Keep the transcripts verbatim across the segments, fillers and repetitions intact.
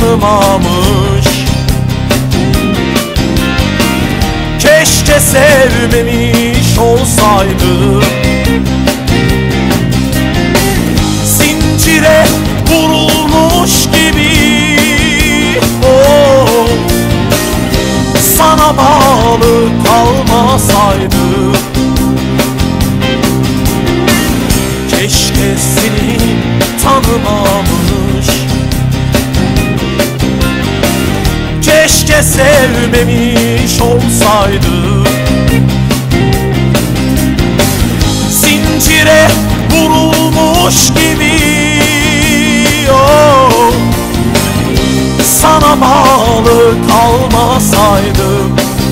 tanımamış. Keşke sevmemiş olsaydım, zincire vurulmuş gibi oh, sana bağlı kalmasaydım. Keşke seni tanımamış, keşke sevmemiş olsaydım, zincire vurulmuş gibi oh, sana bağlı kalmasaydım.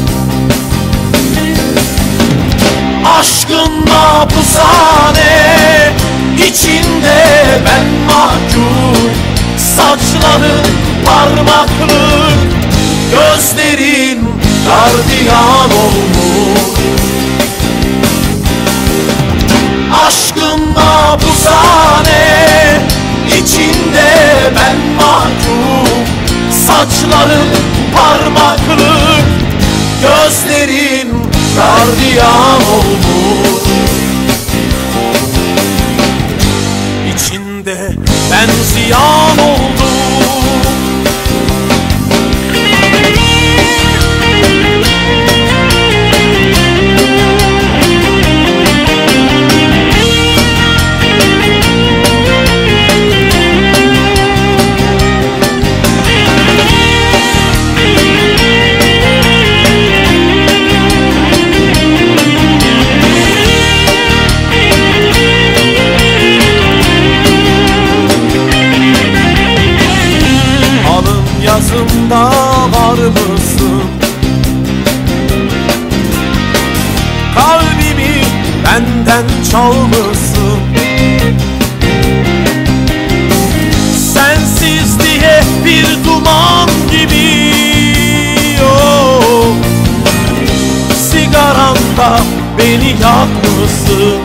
Aşkın mahpushane içinde ben mahkum, saçların parmaklık, gözlerin gardiyan olmuş. Aşkın mahpushane içinde ben mahkum, saçların parmaklık, gözlerin gardiyan olmuş. İçinde ben ziyan oldum. Yazımda var mısın? Kalbimi benden çalmışsın. Sensiz diye bir duman gibi oh, sigaranda beni yakmışsın.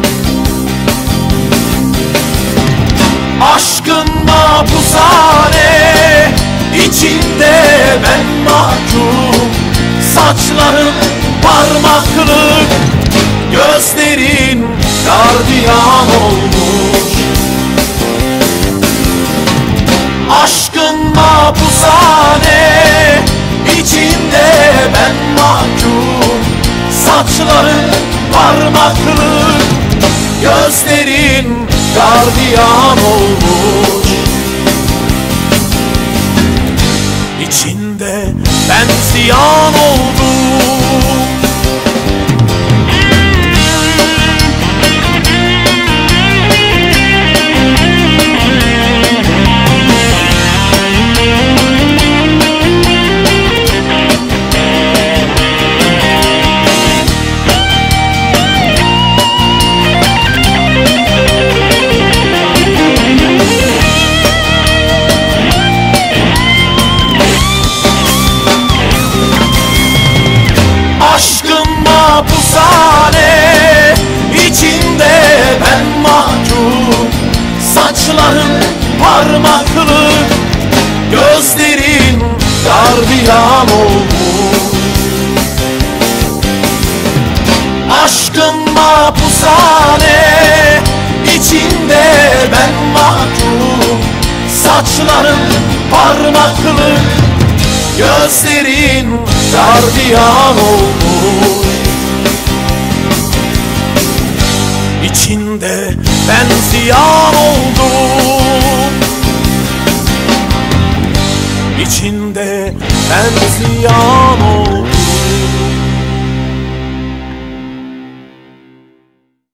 Aşkın mahpushane İçinde ben mahkum, saçların parmaklık, gözlerin gardiyan olmuş. Aşkın mahpushane içinde ben mahkum, saçların parmaklık, gözlerin gardiyan olmuş. İçinde ben ziyan oldum. Mahpushane içinde ben mahkum, saçların parmaklık, gözlerin gardiyan olmuş. Aşkın mahpushane içinde ben mahkum, saçların parmaklık, gözlerin gardiyan olmuş. İçinde ben ziyan oldum. İçinde ben ziyan